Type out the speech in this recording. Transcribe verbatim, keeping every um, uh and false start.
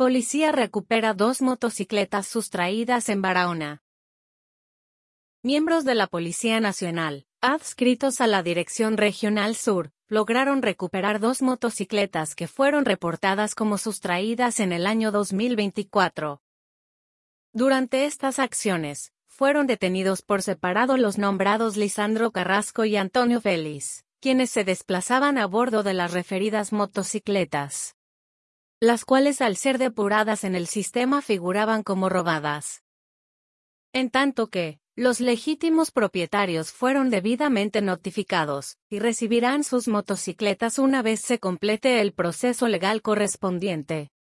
Policía recupera dos motocicletas sustraídas en Barahona. Miembros de la Policía Nacional, adscritos a la Dirección Regional Sur, lograron recuperar dos motocicletas que fueron reportadas como sustraídas en el año dos mil veinticuatro. Durante estas acciones, fueron detenidos por separado los nombrados Lisandro Carrasco y Antonio Félix, quienes se desplazaban a bordo de las referidas motocicletas, las cuales al ser depuradas en el sistema figuraban como robadas. En tanto que, los legítimos propietarios fueron debidamente notificados, y recibirán sus motocicletas una vez se complete el proceso legal correspondiente.